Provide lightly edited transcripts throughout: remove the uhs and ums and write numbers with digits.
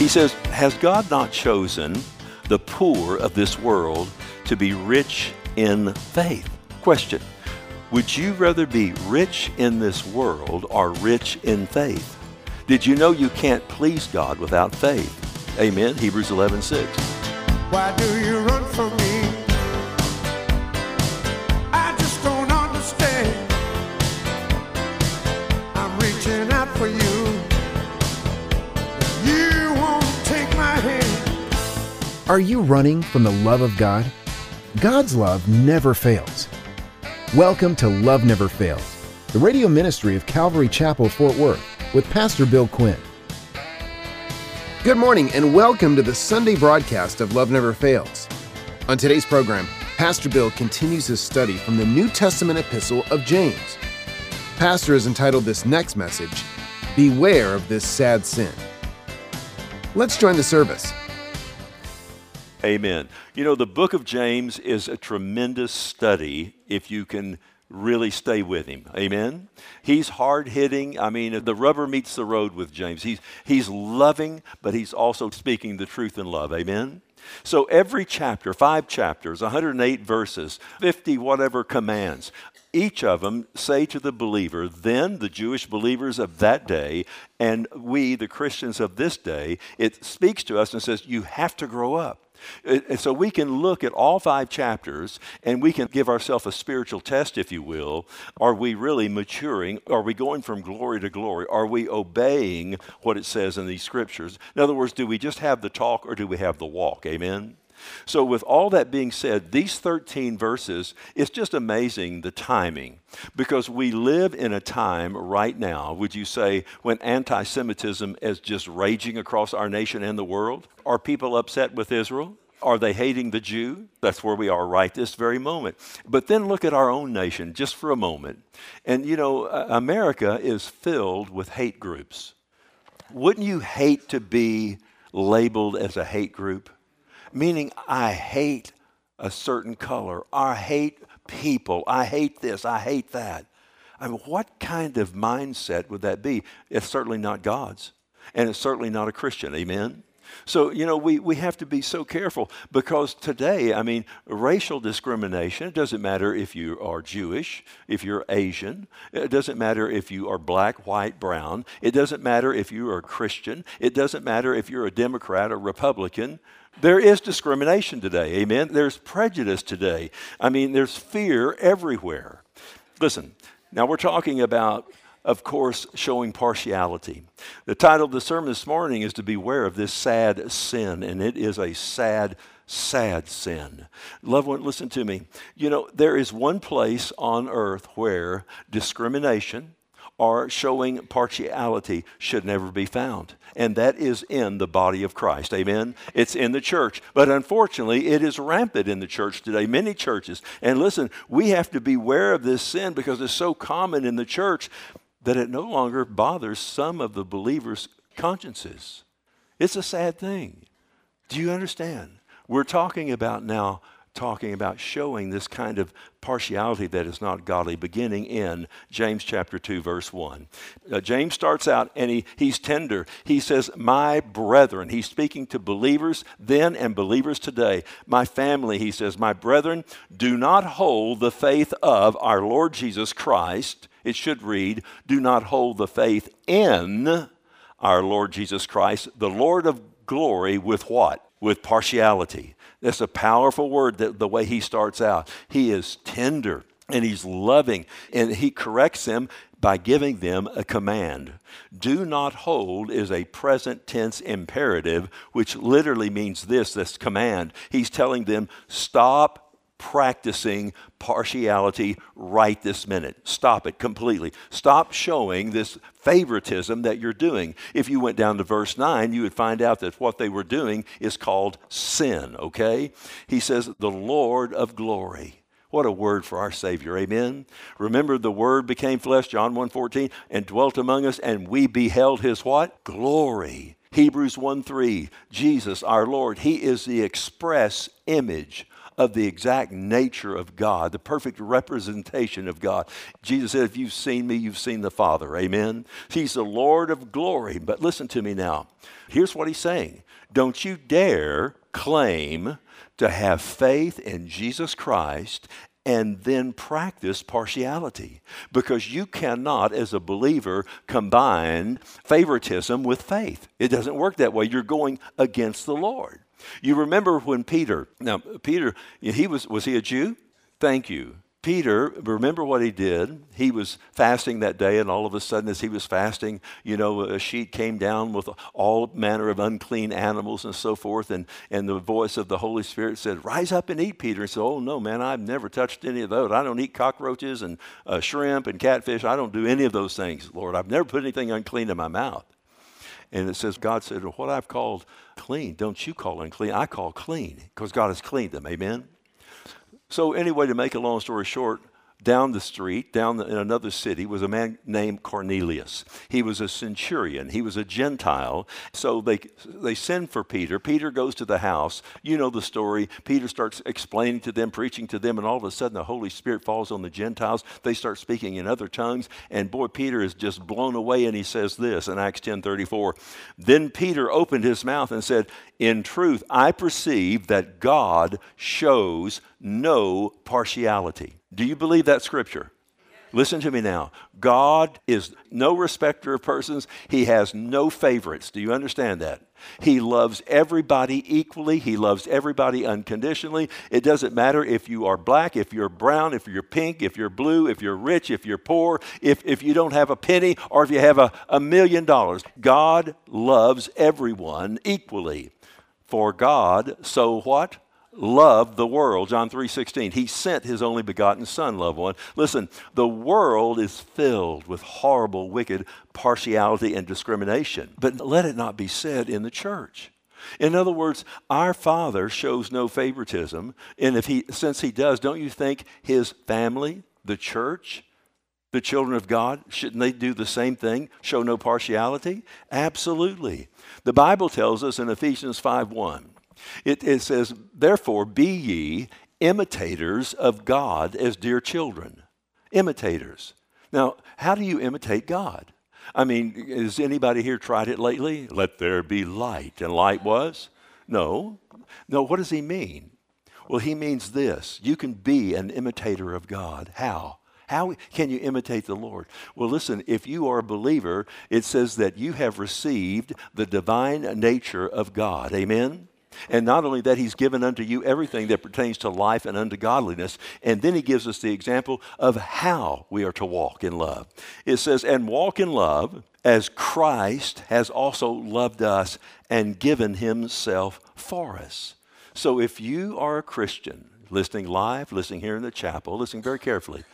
He says, has God not chosen the poor of this world to be rich in faith? Question, would you rather be rich in this world or rich in faith? Did you know you can't please God without faith? Amen. Hebrews 11:6. Why do you run from me? I just don't understand. I'm reaching out for you. You won't take my hand. Are you running from the love of God? God's love never fails. Welcome to Love Never Fails, the radio ministry of Calvary Chapel, Fort Worth, with Pastor Bill Quinn. Good morning and welcome to the Sunday broadcast of Love Never Fails. On today's program, Pastor Bill continues his study from the New Testament epistle of James. Pastor has entitled this next message, Beware of This Sad Sin. Let's join the service. Amen. You know, the book of James is a tremendous study if you can really stay with him. Amen. He's hard-hitting. I mean, the rubber meets the road with James. He's loving, but he's also speaking the truth in love. Amen. So every chapter, 5 chapters, 108 verses, 50 whatever commands, each of them say to the believer, then the Jewish believers of that day, and we, the Christians of this day, it speaks to us and says, you have to grow up. And so we can look at all 5 chapters and we can give ourselves a spiritual test, if you will. Are we really maturing? Are we going from glory to glory? Are we obeying what it says in these scriptures? In other words, do we just have the talk or do we have the walk? Amen? So with all that being said, these 13 verses, it's just amazing the timing. Because we live in a time right now, would you say, when anti-Semitism is just raging across our nation and the world? Are people upset with Israel? Are they hating the Jew? That's where we are right this very moment. But then look at our own nation just for a moment. And you know, America is filled with hate groups. Wouldn't you hate to be labeled as a hate group? Meaning, I hate a certain color. I hate people. I hate this. I hate that. I mean, what kind of mindset would that be? It's certainly not God's. And it's certainly not a Christian. Amen? So, you know, we have to be so careful because today, I mean, racial discrimination, it doesn't matter if you are Jewish, if you're Asian, it doesn't matter if you are black, white, brown, it doesn't matter if you are a Christian, it doesn't matter if you're a Democrat or Republican. There is discrimination today, amen? There's prejudice today. I mean, there's fear everywhere. Listen, now we're talking about, of course, showing partiality. The title of the sermon this morning is to beware of this sad sin, and it is a sad, sad sin. Loved one, listen to me. You know, there is one place on earth where discrimination or showing partiality should never be found. And that is in the body of Christ. Amen? It's in the church. But unfortunately, it is rampant in the church today, many churches. And listen, we have to beware of this sin because it's so common in the church that it no longer bothers some of the believers' consciences. It's a sad thing. Do you understand? We're talking about showing this kind of partiality that is not godly, beginning in James chapter 2, verse 1. James starts out and he's tender. He says, my brethren. He's speaking to believers then and believers today. My family, he says, my brethren, do not hold the faith of our Lord Jesus Christ. It should read, do not hold the faith in our Lord Jesus Christ, the Lord of glory, with what? With partiality. That's a powerful word, the way he starts out. He is tender and he's loving, and he corrects them by giving them a command. Do not hold is a present tense imperative, which literally means this command. He's telling them, stop practicing partiality right this minute. Stop it completely. Stop showing this favoritism that you're doing. If you went down to verse 9, you would find out that what they were doing is called sin, okay? He says, the Lord of glory. What a word for our Savior, amen? Remember, the Word became flesh, John 1:14, and dwelt among us, and we beheld his what? Glory. Hebrews 1:3, Jesus, our Lord, he is the express image of the exact nature of God, the perfect representation of God. Jesus said, if you've seen me, you've seen the Father. Amen? He's the Lord of glory. But listen to me now. Here's what he's saying. Don't you dare claim to have faith in Jesus Christ and then practice partiality, because you cannot, as a believer, combine favoritism with faith. It doesn't work that way. You're going against the Lord. You remember when Peter, was he a Jew? Thank you. Peter, remember what he did? He was fasting that day, and all of a sudden as he was fasting, a sheet came down with all manner of unclean animals and so forth, and the voice of the Holy Spirit said, rise up and eat, Peter. And he said, oh no, man, I've never touched any of those. I don't eat cockroaches and shrimp and catfish. I don't do any of those things, Lord. I've never put anything unclean in my mouth. And it says, God said, well, what I've called clean, don't you call unclean. I call clean, because God has cleaned them. Amen? So anyway, to make a long story short, down the street, in another city, was a man named Cornelius. He was a centurion. He was a Gentile. So they send for Peter. Peter goes to the house. You know the story. Peter starts explaining to them, preaching to them, and all of a sudden the Holy Spirit falls on the Gentiles. They start speaking in other tongues, and boy, Peter is just blown away, and he says this in Acts 10:34. Then Peter opened his mouth and said, in truth, I perceive that God shows no partiality. Do you believe that scripture? Listen to me now. God is no respecter of persons. He has no favorites. Do you understand that? He loves everybody equally. He loves everybody unconditionally. It doesn't matter if you are black, if you're brown, if you're pink, if you're blue, if you're rich, if you're poor, if you don't have a penny, or if you have $1 million. God loves everyone equally. For God, so what? Loved the world, John 3:16. He sent his only begotten son, loved one. Listen, the world is filled with horrible, wicked partiality and discrimination. But let it not be said in the church. In other words, our Father shows no favoritism. And since he does, don't you think his family, the church, the children of God, shouldn't they do the same thing? Show no partiality? Absolutely. The Bible tells us in Ephesians 5:1. It says, therefore, be ye imitators of God as dear children. Imitators. Now, how do you imitate God? I mean, has anybody here tried it lately? Let there be light. And light was? No. No, what does he mean? Well, he means this. You can be an imitator of God. How? How can you imitate the Lord? Well, listen, if you are a believer, it says that you have received the divine nature of God. Amen? And not only that, he's given unto you everything that pertains to life and unto godliness. And then he gives us the example of how we are to walk in love. It says, and walk in love as Christ has also loved us and given himself for us. So if you are a Christian, listening live, listening here in the chapel, listening very carefully,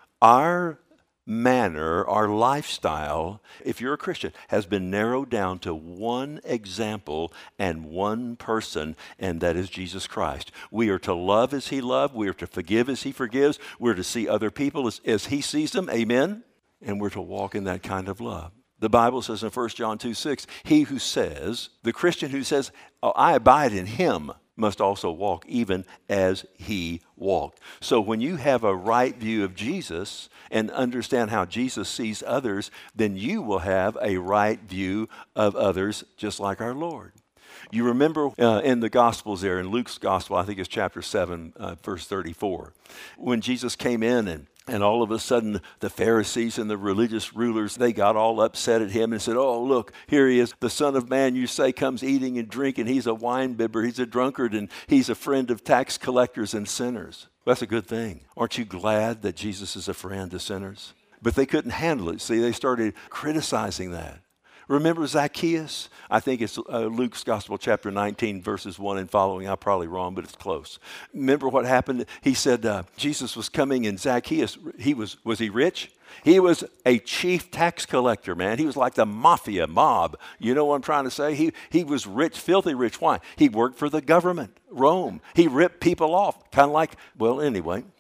our manner, our lifestyle, if you're a Christian, has been narrowed down to one example and one person, and that is Jesus Christ. We are to love as he loved. We are to forgive as he forgives. We're to see other people as he sees them. Amen? And we're to walk in that kind of love. The Bible says in 1 John 2:6, he who says, the Christian who says, oh, I abide in him, must also walk even as he walked. So when you have a right view of Jesus and understand how Jesus sees others, then you will have a right view of others just like our Lord. You remember in the Gospels there, in Luke's Gospel, I think it's chapter 7, verse 34, when Jesus came in and all of a sudden, the Pharisees and the religious rulers, they got all upset at him and said, oh, look, here he is, the Son of Man, you say, comes eating and drinking. He's a winebibber, he's a drunkard, and he's a friend of tax collectors and sinners. That's a good thing. Aren't you glad that Jesus is a friend to sinners? But they couldn't handle it. See, they started criticizing that. Remember Zacchaeus? I think it's Luke's Gospel, chapter 19, verses 1 and following. I'm probably wrong, but it's close. Remember what happened? He said Jesus was coming, and Zacchaeus, was he rich? He was a chief tax collector, man. He was like the mafia mob. You know what I'm trying to say? He was rich, filthy rich. Why? He worked for the government, Rome. He ripped people off, kind of like, well, anyway.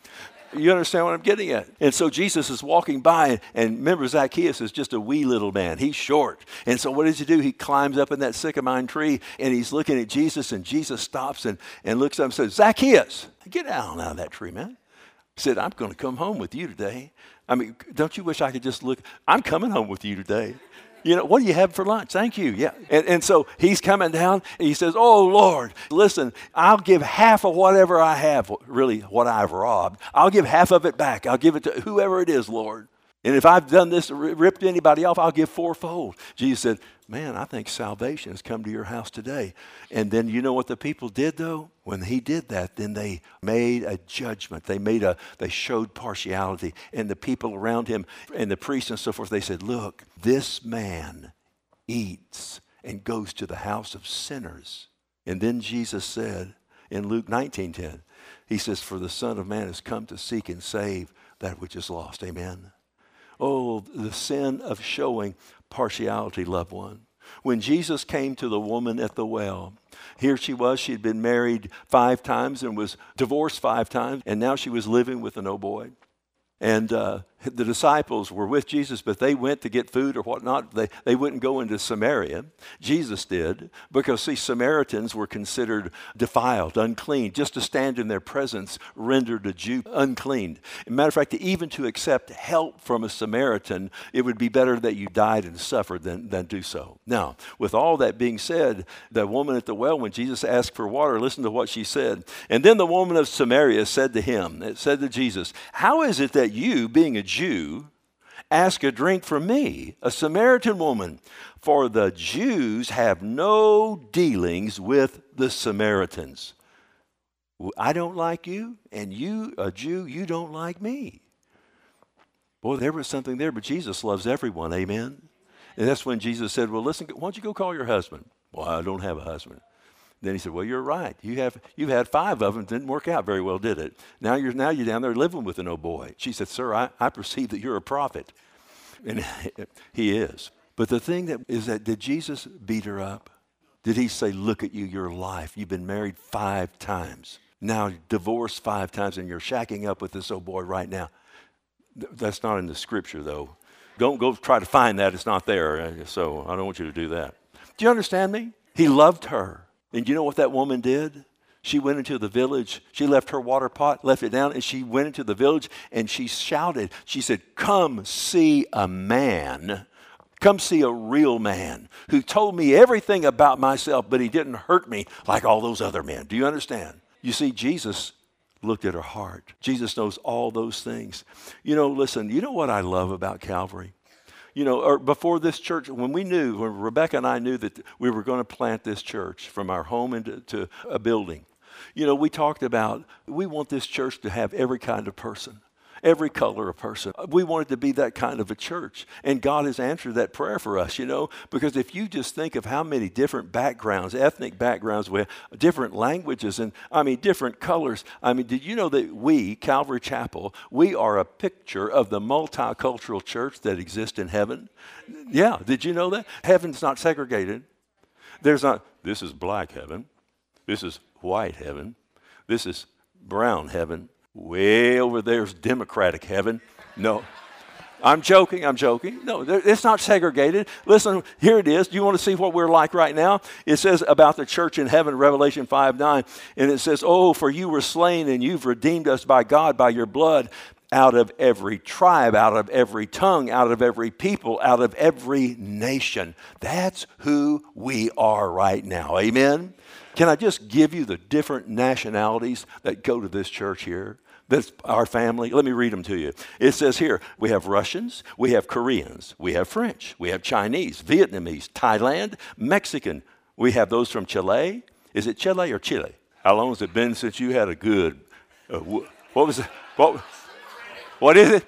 You understand what I'm getting at? And so Jesus is walking by, and remember, Zacchaeus is just a wee little man. He's short. And so what does he do? He climbs up in that sycamore tree, and he's looking at Jesus, and Jesus stops and looks up and says, Zacchaeus, get down out of that tree, man. He said, I'm going to come home with you today. I mean, don't you wish I could just look? I'm coming home with you today. You know, what do you have for lunch? Thank you. Yeah. And so he's coming down. And he says, oh, Lord, listen, I'll give half of whatever I have, really what I've robbed. I'll give half of it back. I'll give it to whoever it is, Lord. And if I've done this, ripped anybody off, I'll give fourfold. Jesus said, man, I think salvation has come to your house today. And then you know what the people did, though? When he did that, then they made a judgment. They showed partiality. And the people around him and the priests and so forth, they said, look, this man eats and goes to the house of sinners. And then Jesus said in Luke 19:10, he says, for the Son of Man has come to seek and save that which is lost. Amen. Oh, the sin of showing partiality, loved one. When Jesus came to the woman at the well, here she was. She had been married 5 times and was divorced 5 times, and now she was living with an old boy. And the disciples were with Jesus, but they went to get food or whatnot. They wouldn't go into Samaria. Jesus did, because, see, Samaritans were considered defiled, unclean. Just to stand in their presence rendered a Jew unclean. As a matter of fact, even to accept help from a Samaritan, it would be better that you died and suffered than do so. Now, with all that being said, the woman at the well, when Jesus asked for water, listen to what she said. And then the woman of Samaria said to Jesus, how is it that you, being a Jew, ask a drink from me, a Samaritan woman? For the Jews have no dealings with the Samaritans. I don't like you, and you, a Jew, you don't like me. Boy, there was something there, but Jesus loves everyone, amen? And that's when Jesus said, well, listen, why don't you go call your husband? Well, I don't have a husband. Then he said, well, you're right. You've had 5 of them. Didn't work out very well, did it? Now you're down there living with an old boy. She said, sir, I perceive that you're a prophet. And he is. But the thing that did Jesus beat her up? Did he say, look at you, your life. You've been married 5 times. Now divorced 5 times, and you're shacking up with this old boy right now. That's not in the scripture, though. Don't go try to find that. It's not there. So I don't want you to do that. Do you understand me? He loved her. And you know what that woman did? She went into the village. She left her water pot, left it down, and she went into the village, and she shouted. She said, come see a man. Come see a real man who told me everything about myself, but he didn't hurt me like all those other men. Do you understand? You see, Jesus looked at her heart. Jesus knows all those things. You know, listen, you know what I love about Calvary? You know, or before this church, when Rebecca and I knew that we were going to plant this church from our home into a building, you know, we talked about, we want this church to have every kind of person, every color of person. We wanted to be that kind of a church. And God has answered that prayer for us, you know, because if you just think of how many different backgrounds, ethnic backgrounds, we have different languages and, different colors. Did you know that we, Calvary Chapel, we are a picture of the multicultural church that exists in heaven? Yeah, did you know that? Heaven's not segregated. There's not, this is black heaven. This is white heaven. This is brown heaven. Way over there's Democratic heaven. No, I'm joking. No, it's not segregated. Listen, here it is. Do you want to see what we're like right now? It says about the church in heaven, Revelation 5:9, and it says, oh, for you were slain and you've redeemed us by God, by your blood, out of every tribe, out of every tongue, out of every people, out of every nation. That's who we are right now. Amen? Can I just give you the different nationalities that go to this church here? That's our family. Let me read them to you. It says here, we have Russians, we have Koreans, we have French, we have Chinese, Vietnamese, Thailand, Mexican. We have those from Chile. Is it Chile or Chile? How long has it been since you had a good, what was it? What is it?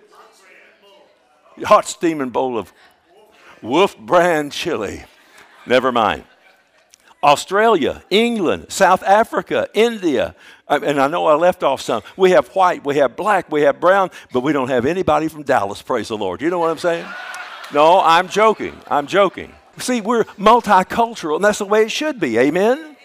Hot steaming bowl of Wolf brand chili. Never mind. Australia, England, South Africa, India, and I know I left off some. We have white, we have black, we have brown, but we don't have anybody from Dallas, praise the Lord. You know what I'm saying? No, I'm joking. See, we're multicultural, and that's the way it should be, amen?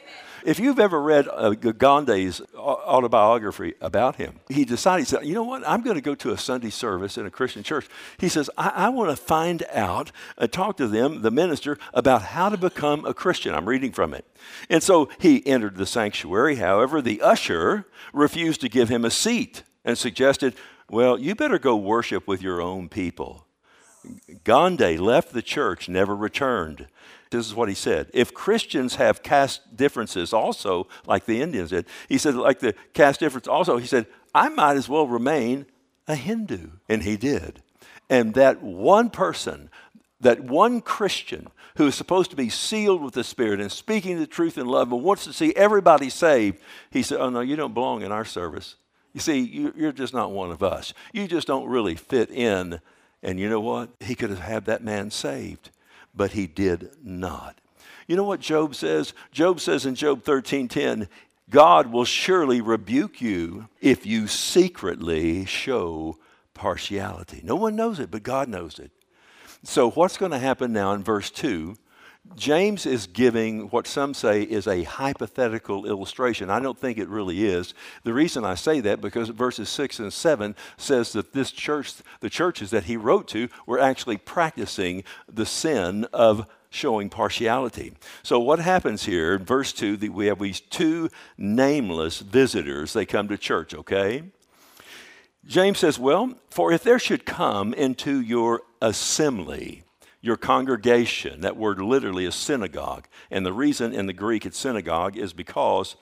If you've ever read Gandhi's autobiography about him, he decided, he said, you know what, I'm going to go to a Sunday service in a Christian church. He says, I want to find out, talk to them, the minister, about how to become a Christian. I'm reading from it. And so he entered the sanctuary. However, the usher refused to give him a seat and suggested, well, you better go worship with your own people. Gandhi left the church, never returned. This is what he said. If Christians have caste differences also, like the Indians did, he said, like the caste difference also, he said, I might as well remain a Hindu. And he did. And that one person, that one Christian who is supposed to be sealed with the Spirit and speaking the truth in love and wants to see everybody saved, he said, oh no, you don't belong in our service. You see, you're just not one of us. You just don't really fit in. And you know what? He could have had that man saved, but he did not. You know what Job says? Job says in Job 13:10, God will surely rebuke you if you secretly show partiality. No one knows it, but God knows it. So what's going to happen now in verse 2? James is giving what some say is a hypothetical illustration. I don't think it really is. The reason I say that because verses 6 and 7 says that this church, the churches that he wrote to, were actually practicing the sin of showing partiality. So what happens here in verse 2, we have these two nameless visitors. They come to church, okay? James says, well, for if there should come into your assembly, your congregation, that word literally is synagogue. And the reason in the Greek it's synagogue is because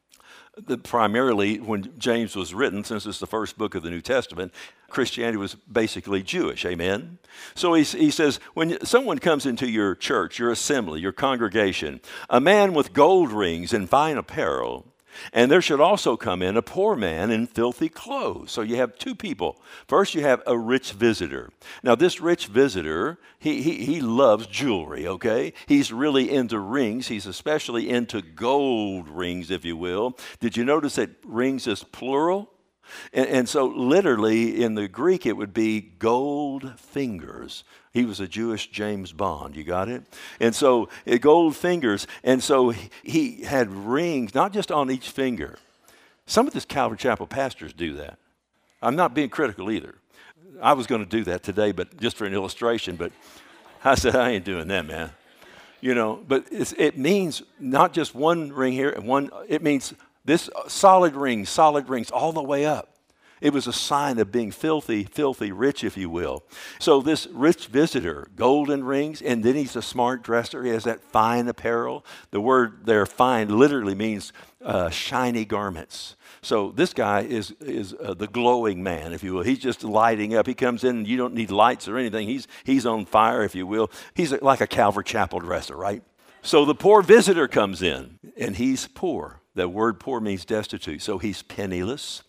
primarily when James was written, since it's the first book of the New Testament, Christianity was basically Jewish, amen? So he says, when someone comes into your church, your assembly, your congregation, a man with gold rings and fine apparel, and there should also come in a poor man in filthy clothes. So you have two people. First, you have a rich visitor. Now, this rich visitor, he loves jewelry, okay? He's really into rings. He's especially into gold rings, if you will. Did you notice that rings is plural? And so literally in the Greek, it would be gold fingers. He was a Jewish James Bond. You got it? And so gold fingers. And so he had rings, not just on each finger. Some of the Calvary Chapel pastors do that. I'm not being critical either. I was going to do that today, but just for an illustration. But I said, I ain't doing that, man. You know, but it means not just one ring here and one, it means this solid rings all the way up. It was a sign of being filthy rich, if you will. So this rich visitor, golden rings, and then he's a smart dresser. He has that fine apparel. The word there, fine, literally means shiny garments. So this guy is the glowing man, if you will. He's just lighting up. He comes in and you don't need lights or anything. He's on fire, if you will. He's like a Calvary Chapel dresser, right? So the poor visitor comes in, and he's poor. The word poor means destitute. So he's penniless.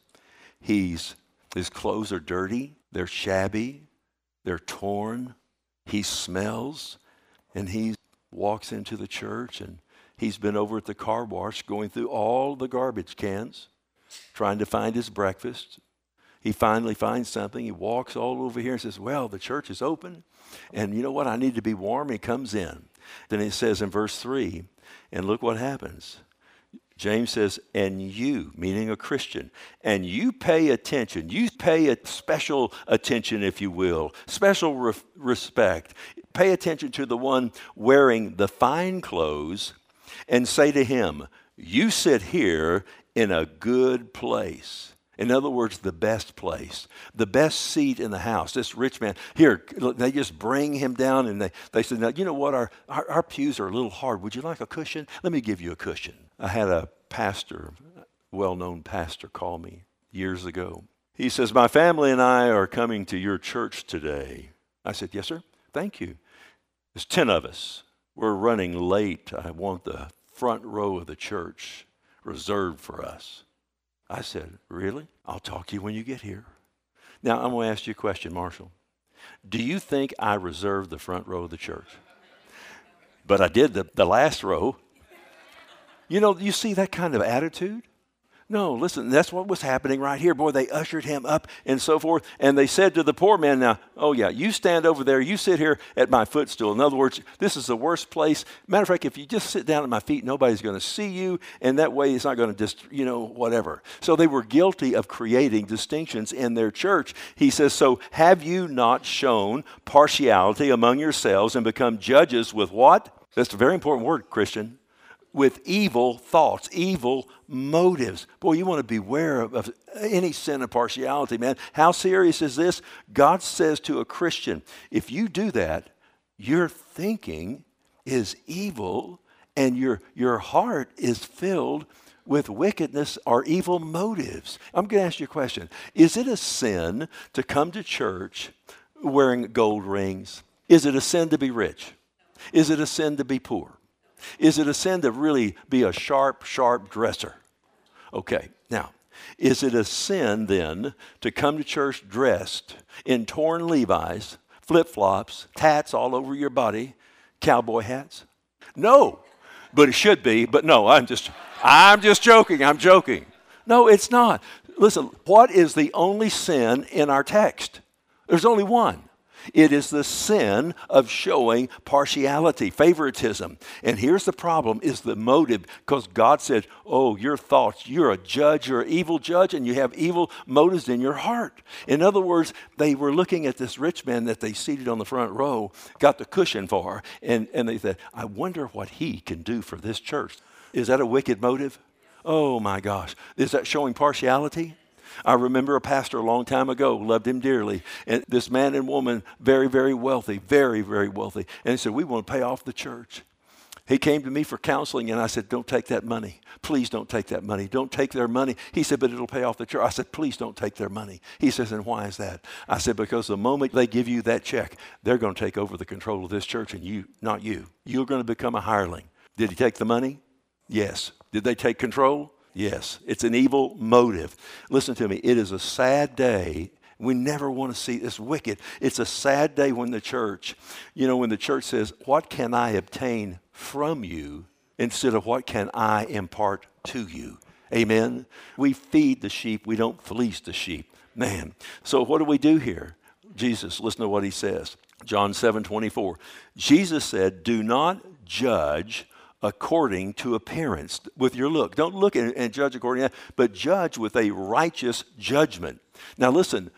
His clothes are dirty. They're shabby. They're torn. He smells. And he walks into the church, and he's been over at the car wash going through all the garbage cans, trying to find his breakfast. He finally finds something. He walks all over here and says, well, the church is open. And you know what? I need to be warm. He comes in. Then it says in verse 3, and look what happens. James says, and you, meaning a Christian, and you pay attention. You pay a special attention, if you will, special respect. Pay attention to the one wearing the fine clothes and say to him, you sit here in a good place. In other words, the best place, the best seat in the house. This rich man, here, they just bring him down and they said, now, you know what, our pews are a little hard. Would you like a cushion? Let me give you a cushion. I had a pastor, well-known pastor, call me years ago. He says, my family and I are coming to your church today. I said, yes, sir, thank you. There's 10 of us. We're running late. I want the front row of the church reserved for us. I said, really? I'll talk to you when you get here. Now, I'm going to ask you a question, Marshall. Do you think I reserved the front row of the church? But I did the last row. You know, you see that kind of attitude? No, listen, that's what was happening right here. Boy, they ushered him up and so forth. And they said to the poor man, now, oh yeah, you stand over there, you sit here at my footstool. In other words, this is the worst place. Matter of fact, if you just sit down at my feet, nobody's going to see you. And that way it's not going to just, whatever. So they were guilty of creating distinctions in their church. He says, so have you not shown partiality among yourselves and become judges with what? That's a very important word, Christian. With evil thoughts, evil motives. Boy, you want to beware of any sin of partiality, man. How serious is this? God says to a Christian, if you do that, your thinking is evil and your heart is filled with wickedness or evil motives. I'm going to ask you a question. Is it a sin to come to church wearing gold rings? Is it a sin to be rich? Is it a sin to be poor? Is it a sin to really be a sharp dresser? Okay, now, is it a sin then to come to church dressed in torn Levi's, flip-flops, tats all over your body, cowboy hats? No, but it should be, but no, I'm just joking, I'm joking. No, it's not. Listen, what is the only sin in our text? There's only one. It is the sin of showing partiality, favoritism. And here's the problem, is the motive, because God said, oh, your thoughts, you're a judge, you're an evil judge, and you have evil motives in your heart. In other words, they were looking at this rich man that they seated on the front row, got the cushion for, and they said, I wonder what he can do for this church. Is that a wicked motive? Oh, my gosh. Is that showing partiality? I remember a pastor a long time ago, loved him dearly. And this man and woman, very, very wealthy, very, very wealthy. And he said, we want to pay off the church. He came to me for counseling, and I said, don't take that money. Please don't take that money. Don't take their money. He said, but it'll pay off the church. I said, please don't take their money. He says, and why is that? I said, because the moment they give you that check, they're going to take over the control of this church, and you, not you. You're going to become a hireling. Did he take the money? Yes. Did they take control? Yes. It's an evil motive. Listen to me. It is a sad day. We never want to see this wicked. It's a sad day when the church, when the church says, what can I obtain from you instead of what can I impart to you? Amen? We feed the sheep. We don't fleece the sheep. Man. So what do we do here? Jesus, listen to what he says. John 7:24. Jesus said, do not judge according to appearance, with your look. Don't look and judge according to that, but judge with a righteous judgment. Now listen,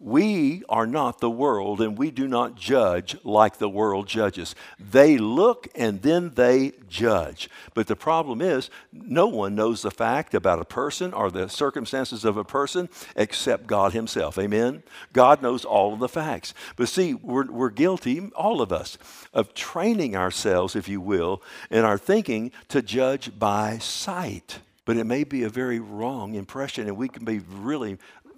we are not the world, and we do not judge like the world judges. They look and then they judge. But the problem is, no one knows the fact about a person or the circumstances of a person except God himself. Amen? God knows all of the facts. But see, we're guilty, all of us, of training ourselves, if you will, in our thinking to judge by sight. But it may be a very wrong impression, and we can be really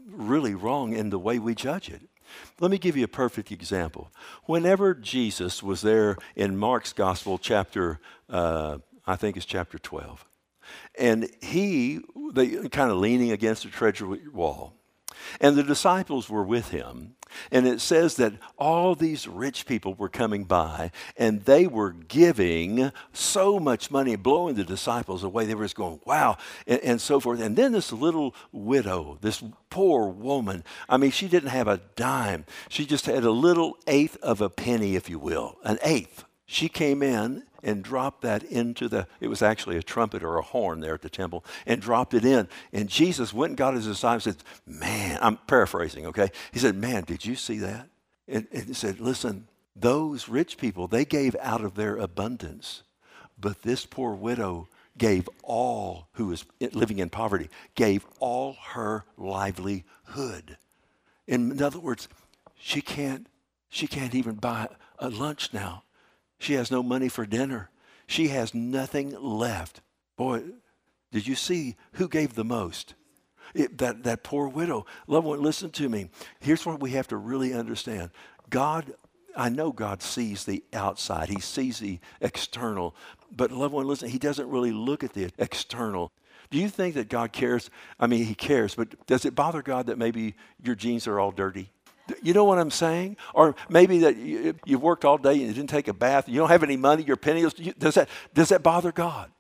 wrong in the way we judge it. Let me give you a perfect example. Whenever Jesus was there in Mark's Gospel, chapter 12, and they kind of leaning against the treasury wall, and the disciples were with him. And it says that all these rich people were coming by, and they were giving so much money, blowing the disciples away. They were just going, wow, and so forth. And then this little widow, this poor woman, I mean, she didn't have a dime. She just had a little eighth of a penny, if you will, an eighth. She came in and dropped that into it was actually a trumpet or a horn there at the temple, and dropped it in. And Jesus went and got his disciples and said, man, I'm paraphrasing, okay? He said, man, did you see that? And he said, listen, those rich people, they gave out of their abundance. But this poor widow gave all, who was living in poverty, gave all her livelihood. In other words, she can't even buy a lunch now. She has no money for dinner. She has nothing left. Boy, did you see who gave the most? That poor widow. Loved one, listen to me. Here's what we have to really understand. God, I know God sees the outside. He sees the external. But loved one, listen, he doesn't really look at the external. Do you think that God cares? I mean, he cares, but does it bother God that maybe your jeans are all dirty? You know what I'm saying? Or maybe that you've worked all day and you didn't take a bath. You don't have any money. You're penniless. Does that bother God?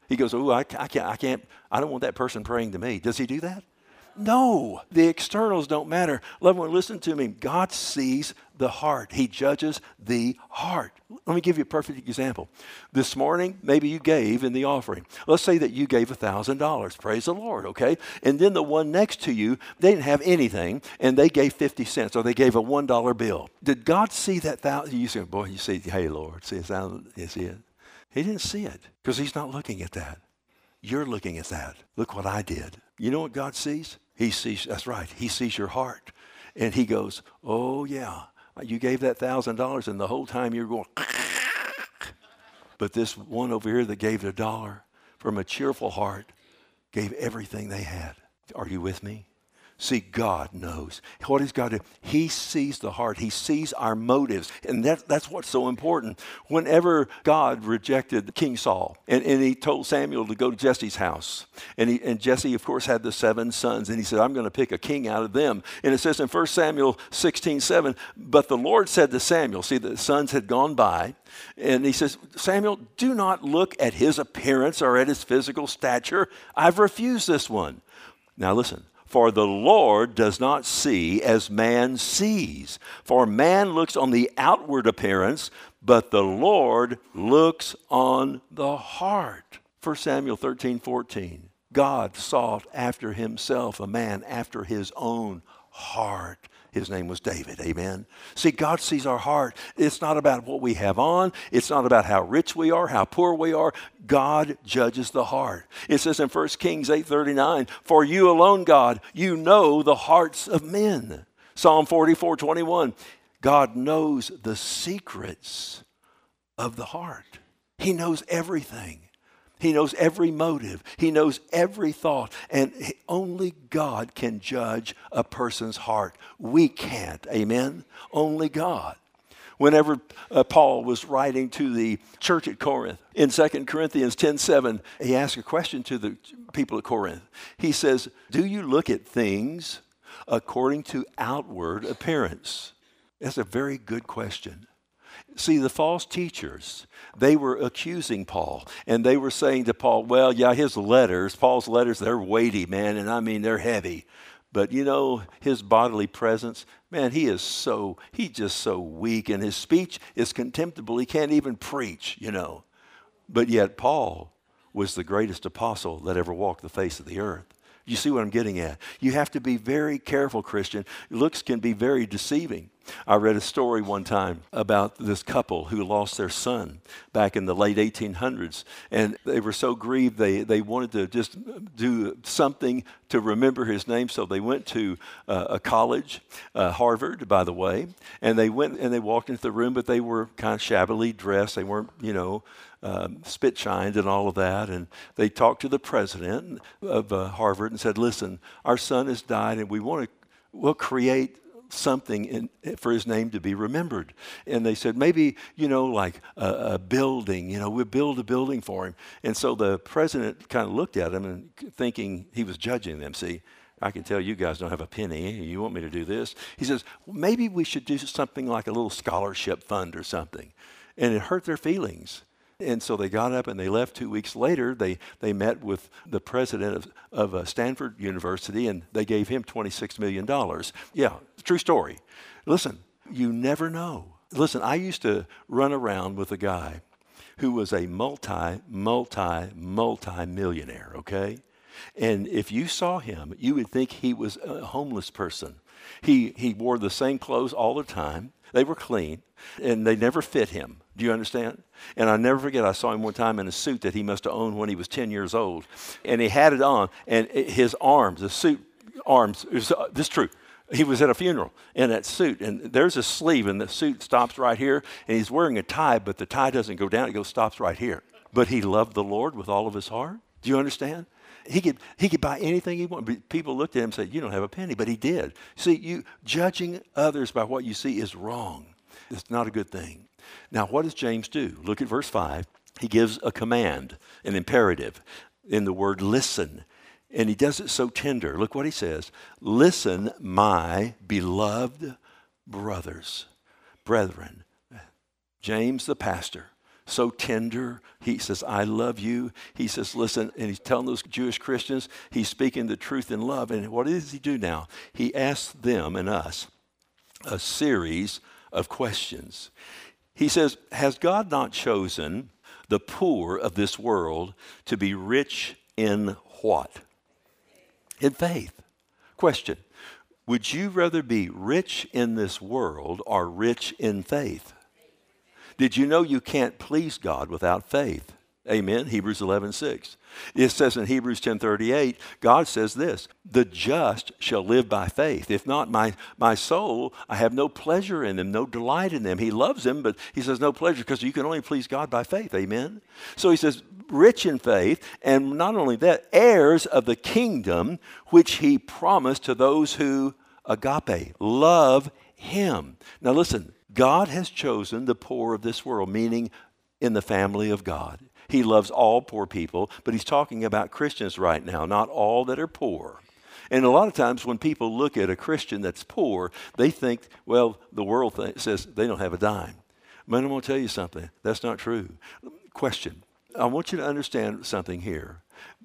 He goes, oh, I can't, I don't want that person praying to me. Does he do that? No, the externals don't matter. Loved one, listen to me. God sees the heart. He judges the heart. Let me give you a perfect example. This morning, maybe you gave in the offering. Let's say that you gave $1,000. Praise the Lord, okay? And then the one next to you, they didn't have anything, and they gave 50 cents, or they gave a $1 bill. Did God see that thousand? You say, boy, you say, hey, Lord, see it? He didn't see it because he's not looking at that. You're looking at that. Look what I did. You know what God sees? He sees, that's right, he sees your heart. And he goes, oh yeah, you gave that $1,000 and the whole time you're going, but this one over here that gave $1 from a cheerful heart gave everything they had. Are you with me? See, God knows. What does God do? He sees the heart. He sees our motives. And that's what's so important. Whenever God rejected King Saul, and he told Samuel to go to Jesse's house, and Jesse, of course, had the 7 sons, and he said, I'm going to pick a king out of them. And it says in 1 Samuel 16:7, but the Lord said to Samuel, see, the sons had gone by, and he says, Samuel, do not look at his appearance or at his physical stature. I've refused this one. Now listen. For the Lord does not see as man sees. For man looks on the outward appearance, but the Lord looks on the heart. 1 Samuel 13:14. God sought after himself a man after his own heart. His name was David. Amen. See, God sees our heart. It's not about what we have on. It's not about how rich we are, how poor we are. God judges the heart. It says in 1 Kings 8:39, for you alone, God, you know the hearts of men. Psalm 44:21, God knows the secrets of the heart. He knows everything. He knows every motive. He knows every thought. And only God can judge a person's heart. We can't. Amen? Only God. Whenever Paul was writing to the church at Corinth, in 2 Corinthians 10:7, he asked a question to the people at Corinth. He says, do you look at things according to outward appearance? That's a very good question. See, the false teachers, they were accusing Paul, and they were saying to Paul, well, yeah, Paul's letters, they're weighty, man, and I mean, they're heavy. But you know, his bodily presence, man, he's just so weak, and his speech is contemptible. He can't even preach, you know. But yet Paul was the greatest apostle that ever walked the face of the earth. You see what I'm getting at? You have to be very careful, Christian. Looks can be very deceiving. I read a story one time about this couple who lost their son back in the late 1800s. And they were so grieved, they wanted to just do something to remember his name. So they went to a college, Harvard, by the way. And they went and they walked into the room, but they were kind of shabbily dressed. They weren't, spit shined and all of that. And they talked to the president of Harvard and said, listen, our son has died and we'll create something for his name to be remembered. And they said, maybe, like a building, we'll build a building for him. And so the president kind of looked at him and thinking he was judging them. See, I can tell you guys don't have a penny. You want me to do this? He says, maybe we should do something like a little scholarship fund or something. And it hurt their feelings. And so they got up and they left. 2 weeks later, they met with the president of Stanford University, and they gave him $26 million. Yeah, true story. Listen, you never know. Listen, I used to run around with a guy who was a multi-millionaire, okay? And if you saw him, you would think he was a homeless person. He wore the same clothes all the time. They were clean, and they never fit him. Do you understand? And I'll never forget, I saw him one time in a suit that he must have owned when he was 10 years old. And he had it on, and his arms, the suit arms, this is true. He was at a funeral in that suit, and there's a sleeve, and the suit stops right here, and he's wearing a tie, but the tie doesn't go down, it stops right here. But he loved the Lord with all of his heart. Do you understand? He could buy anything he wanted. People looked at him and said, you don't have a penny, but he did. See, judging others by what you see is wrong. It's not a good thing. Now, what does James do? Look at verse 5. He gives a command, an imperative in the word listen. And he does it so tender. Look what he says. Listen, my beloved brethren. James, the pastor, so tender. He says, I love you. He says, listen, and he's telling those Jewish Christians, he's speaking the truth in love. And what does he do now? He asks them and us a series of questions. He says, has God not chosen the poor of this world to be rich in what? In faith. Question, would you rather be rich in this world or rich in faith? Did you know you can't please God without faith? Amen. Hebrews 11:6. It says in Hebrews 10:38, God says this, the just shall live by faith. If not, my soul, I have no pleasure in them, no delight in them. He loves them, but he says no pleasure because you can only please God by faith. Amen. So he says, rich in faith, and not only that, heirs of the kingdom which he promised to those who, agape, love him. Now listen, God has chosen the poor of this world, meaning in the family of God. He loves all poor people, but he's talking about Christians right now, not all that are poor. And a lot of times when people look at a Christian that's poor, they think, well, the world says they don't have a dime. But I'm going to tell you something. That's not true. Question. I want you to understand something here.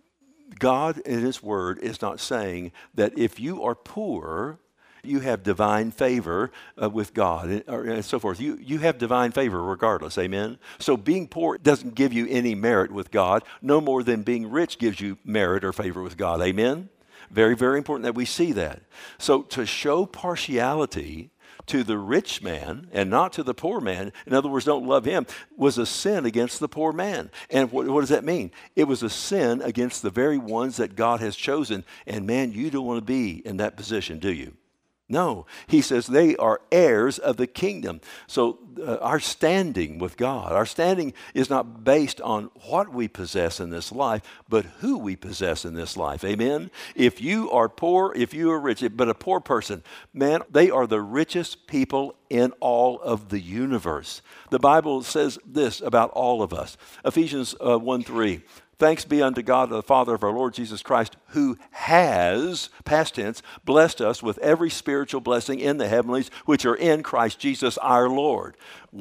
God in his word is not saying that if you are poor, you have divine favor with God and so forth. You have divine favor regardless, amen? So being poor doesn't give you any merit with God, no more than being rich gives you merit or favor with God, amen? Very, very important that we see that. So to show partiality to the rich man and not to the poor man, in other words, don't love him, was a sin against the poor man. And what does that mean? It was a sin against the very ones that God has chosen. And man, you don't want to be in that position, do you? No, he says they are heirs of the kingdom. So our standing with God, our standing is not based on what we possess in this life, but who we possess in this life. Amen? If you are poor, if you are rich, but a poor person, man, they are the richest people in all of the universe. The Bible says this about all of us. Ephesians 1:3. Thanks be unto God, the Father of our Lord Jesus Christ, who has, past tense, blessed us with every spiritual blessing in the heavenlies, which are in Christ Jesus our Lord.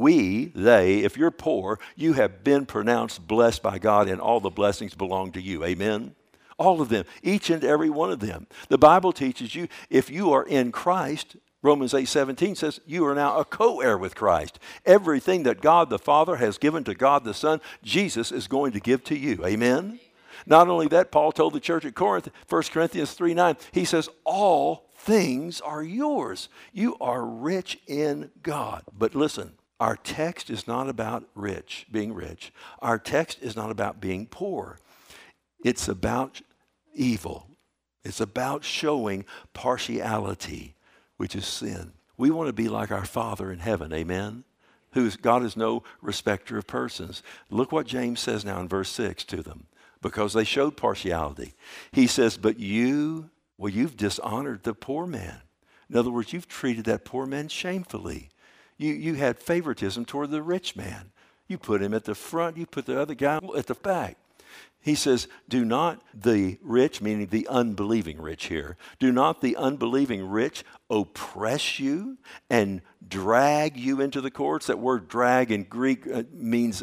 If you're poor, you have been pronounced blessed by God, and all the blessings belong to you. Amen? All of them, each and every one of them. The Bible teaches you, if you are in Christ, Romans 8:17 says, you are now a co-heir with Christ. Everything that God the Father has given to God the Son, Jesus is going to give to you. Amen? Not only that, Paul told the church at Corinth, 1 Corinthians 3:9, he says, all things are yours. You are rich in God. But listen, our text is not about being rich. Our text is not about being poor. It's about evil. It's about showing partiality, which is sin. We want to be like our Father in heaven, amen? God is no respecter of persons. Look what James says now in verse 6 to them, because they showed partiality. He says, but you've dishonored the poor man. In other words, you've treated that poor man shamefully. You had favoritism toward the rich man. You put him at the front, you put the other guy at the back. He says, do not the rich, meaning the unbelieving rich here, do not the unbelieving rich oppress you and drag you into the courts? That word drag in Greek means,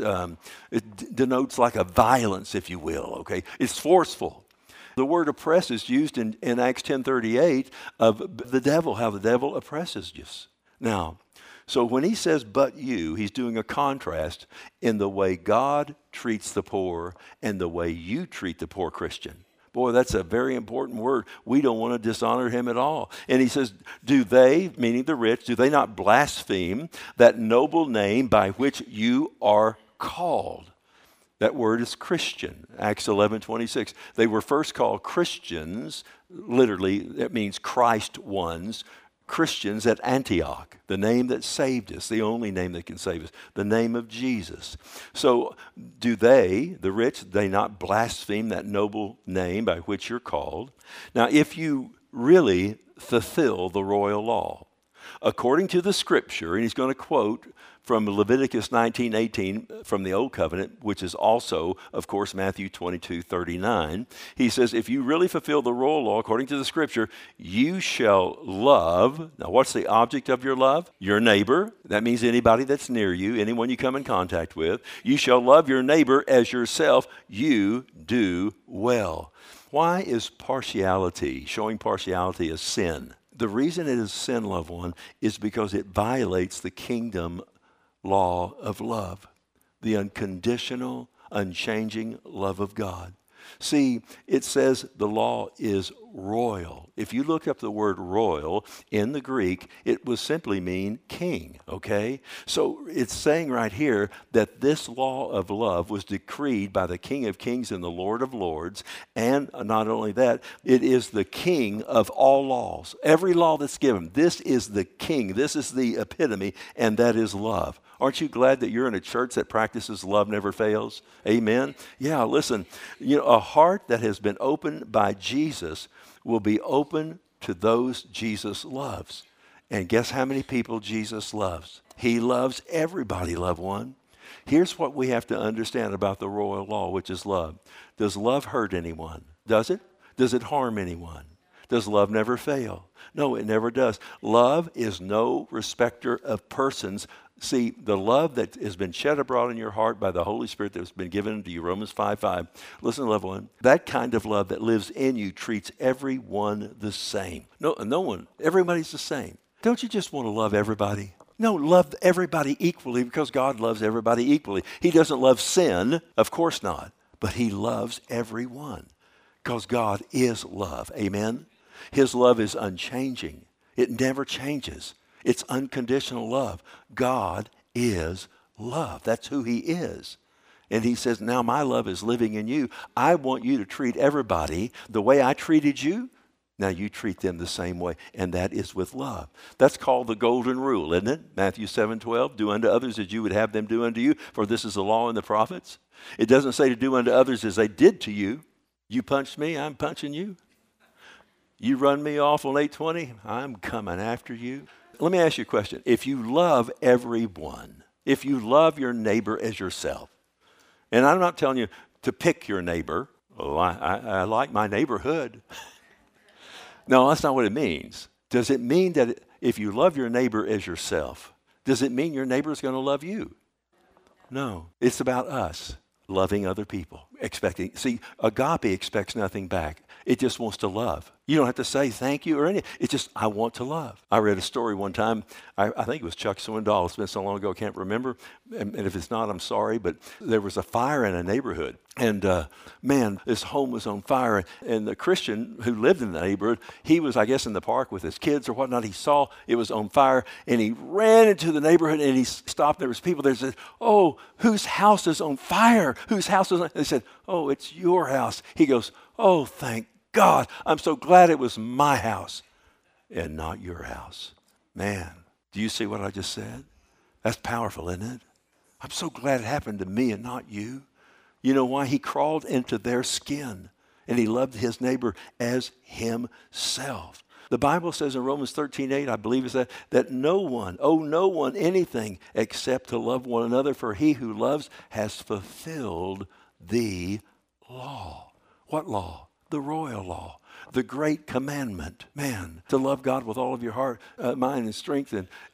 it denotes like a violence, if you will, okay? It's forceful. The word oppress is used in Acts 10:38 of the devil, how the devil oppresses us. Now, so when he says, but you, he's doing a contrast in the way God treats the poor and the way you treat the poor Christian. Boy, that's a very important word. We don't want to dishonor him at all. And he says, do they, meaning the rich, do they not blaspheme that noble name by which you are called? That word is Christian, Acts 11:26. They were first called Christians, literally, that means Christ ones, Christians at Antioch, the name that saved us, the only name that can save us, the name of Jesus. So do they, the rich, they not blaspheme that noble name by which you're called? Now, if you really fulfill the royal law, According to the scripture, and he's going to quote from Leviticus 19:18 from the Old Covenant, which is also, of course, Matthew 22:39. He says, if you really fulfill the royal law according to the scripture, you shall love. Now, what's the object of your love? Your neighbor. That means anybody that's near you, anyone you come in contact with. You shall love your neighbor as yourself. You do well. Why is partiality, showing partiality, a sin? The reason it is sin, loved one, is because it violates the kingdom law of love, the unconditional, unchanging love of God. See, it says the law is royal. If you look up the word royal in the Greek, it would simply mean king, okay? So it's saying right here that this law of love was decreed by the King of Kings and the Lord of Lords, and not only that, it is the king of all laws. Every law that's given, this is the king, this is the epitome, and that is love. Aren't you glad that you're in a church that practices love never fails? Amen? Yeah, listen, a heart that has been opened by Jesus will be open to those Jesus loves. And guess how many people Jesus loves? He loves everybody, loved one. Here's what we have to understand about the royal law, which is love. Does love hurt anyone? Does it? Does it harm anyone? Does love never fail? No, it never does. Love is no respecter of persons. See, the love that has been shed abroad in your heart by the Holy Spirit that has been given to you, Romans 5:5. Listen, loved one, that kind of love that lives in you treats everyone the same. No one, everybody's the same. Don't you just want to love everybody? No, love everybody equally because God loves everybody equally. He doesn't love sin, of course not, but he loves everyone because God is love. Amen? His love is unchanging. It never changes. It's unconditional love. God is love. That's who he is. And he says, now my love is living in you. I want you to treat everybody the way I treated you. Now you treat them the same way, and that is with love. That's called the golden rule, isn't it? Matthew 7:12, do unto others as you would have them do unto you, for this is the law and the prophets. It doesn't say to do unto others as they did to you. You punched me, I'm punching you. You run me off on 820, I'm coming after you. Let me ask you a question. If you love everyone, if you love your neighbor as yourself, and I'm not telling you to pick your neighbor. Oh, I like my neighborhood. No, that's not what it means. Does it mean that if you love your neighbor as yourself, does it mean your neighbor is going to love you? No. It's about us loving other people, expecting. See, agape expects nothing back. It just wants to love. You don't have to say thank you or anything. It's just, I want to love. I read a story one time. I think it was Chuck Swindoll. It's been so long ago, I can't remember. And if it's not, I'm sorry. But there was a fire in a neighborhood. And man, this home was on fire. And the Christian who lived in the neighborhood, he was, I guess, in the park with his kids or whatnot. He saw it was on fire. And he ran into the neighborhood and he stopped. There was people there that said, oh, whose house is on fire? Whose house is on fire? They said, oh, it's your house. He goes, oh, thank God, I'm so glad it was my house and not your house. Man, do you see what I just said? That's powerful, isn't it? I'm so glad it happened to me and not you. You know why? He crawled into their skin and he loved his neighbor as himself. The Bible says in Romans 13:8, I believe is that no one, owe no one anything except to love one another, for he who loves has fulfilled the law. What law? The royal law, the great commandment, man, to love God with all of your heart, mind, and strength,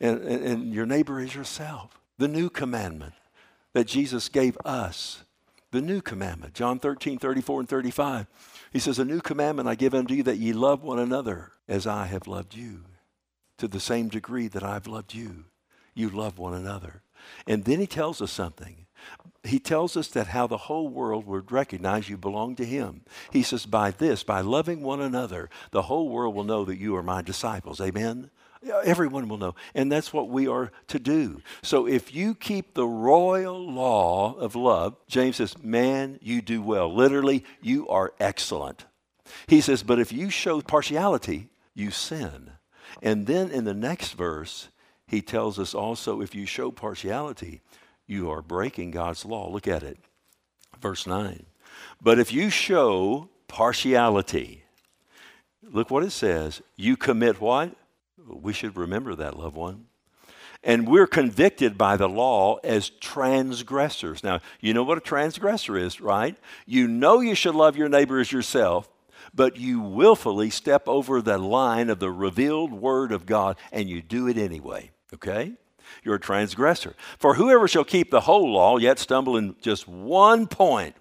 and your neighbor as yourself. The new commandment that Jesus gave us, the new commandment, John 13:34 and 35. He says, a new commandment I give unto you, that ye love one another as I have loved you. To the same degree that I've loved you, you love one another. And then he tells us something. He tells us that how the whole world would recognize you belong to him. He says, by this, by loving one another, the whole world will know that you are my disciples. Amen? Everyone will know. And that's what we are to do. So if you keep the royal law of love, James says, man, you do well. Literally, you are excellent. He says, but if you show partiality, you sin. And then in the next verse, he tells us also, if you show partiality, you are breaking God's law. Look at it. Verse 9. But if you show partiality, look what it says. You commit what? We should remember that, loved one. And we're convicted by the law as transgressors. Now, you know what a transgressor is, right? You know you should love your neighbor as yourself, but you willfully step over the line of the revealed word of God, and you do it anyway, okay? You're a transgressor. For whoever shall keep the whole law, yet stumble in just one point,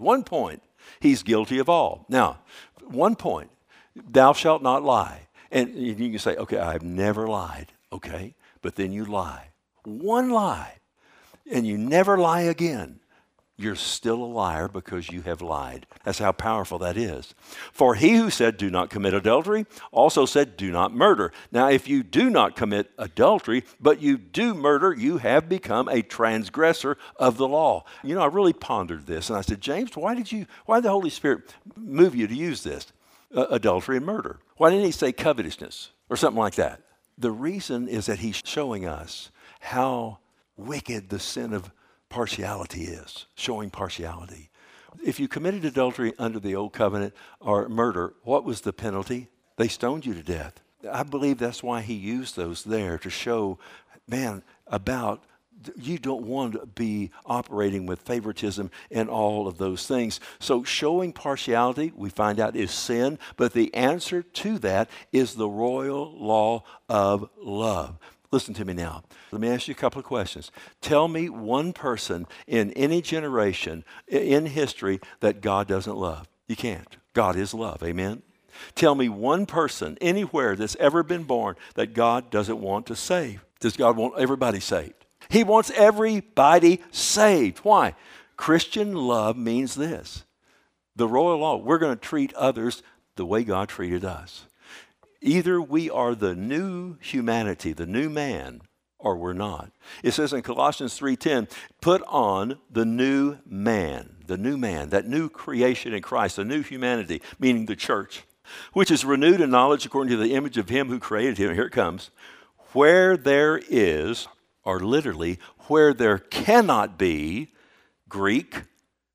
he's guilty of all. Now, 1 point, thou shalt not lie. And you can say, okay, I've never lied, okay? But then you lie. One lie, and you never lie again. You're still a liar because you have lied. That's how powerful that is. For he who said, do not commit adultery, also said, do not murder. Now, if you do not commit adultery, but you do murder, you have become a transgressor of the law. You know, I really pondered this, and I said, James, why did the Holy Spirit move you to use this? Adultery and murder. Why didn't he say covetousness or something like that? The reason is that he's showing us how wicked the sin of partiality is, showing partiality. If you committed adultery under the old covenant or murder, what was the penalty? They stoned you to death. I believe that's why he used those there, to show, man, about you don't want to be operating with favoritism and all of those things. So showing partiality, we find out, is sin, but the answer to that is the royal law of love. Listen to me now. Let me ask you a couple of questions. Tell me one person in any generation in history that God doesn't love. You can't. God is love. Amen? Tell me one person anywhere that's ever been born that God doesn't want to save. Does God want everybody saved? He wants everybody saved. Why? Christian love means this. The royal law, we're going to treat others the way God treated us. Either we are the new humanity, the new man, or we're not. It says in Colossians 3:10, put on the new man, that new creation in Christ, the new humanity, meaning the church, which is renewed in knowledge according to the image of him who created him. Here it comes. Where there is, or literally, where there cannot be Greek,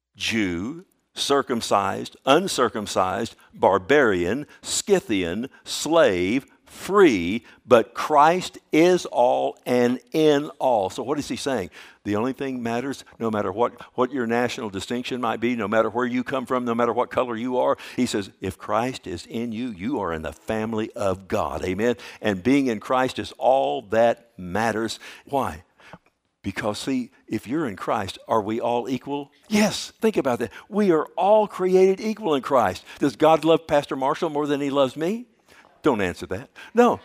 Jew, circumcised, uncircumcised, barbarian, Scythian, slave, free, but Christ is all and in all. So what is he saying? The only thing matters, no matter what your national distinction might be, no matter where you come from, no matter what color you are, he says, if Christ is in you, you are in the family of God. Amen? And being in Christ is all that matters. Why? Because, see, if you're in Christ, are we all equal? Yes, think about that. We are all created equal in Christ. Does God love Pastor Marshall more than he loves me? Don't answer that. No.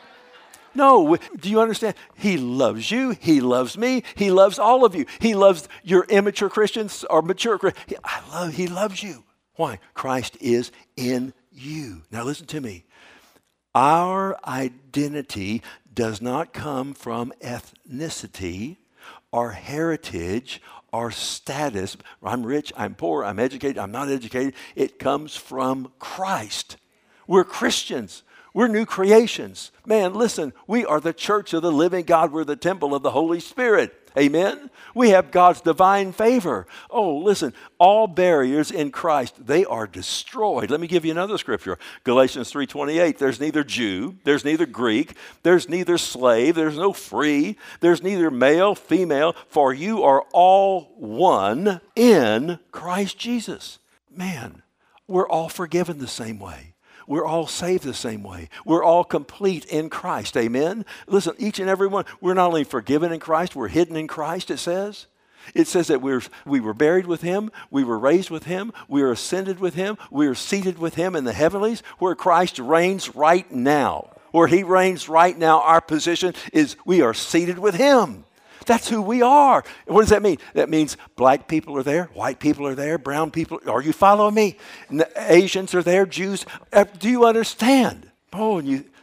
Do you understand? He loves you. He loves me. He loves all of you. He loves your immature Christians or mature Christians. He loves you. Why? Christ is in you. Now listen to me. Our identity does not come from ethnicity, our heritage, our status. I'm rich, I'm poor, I'm educated, I'm not educated. It comes from Christ. We're Christians. We're new creations. Man, listen, we are the church of the living God. We're the temple of the Holy Spirit. Amen? We have God's divine favor. Oh, listen, all barriers in Christ, they are destroyed. Let me give you another scripture. Galatians 3:28, there's neither Jew, there's neither Greek, there's neither slave, there's no free, there's neither male, female, for you are all one in Christ Jesus. Man, we're all forgiven the same way. We're all saved the same way. We're all complete in Christ. Amen? Listen, each and every one, we're not only forgiven in Christ, we're hidden in Christ, it says. It says that we were buried with him, we were raised with him, we are ascended with him, we are seated with him in the heavenlies, where Christ reigns right now. Where he reigns right now, our position is we are seated with him. That's who we are. What does that mean? That means black people are there, white people are there, brown people. Are you following me? Asians are there, Jews. Do you understand? Oh,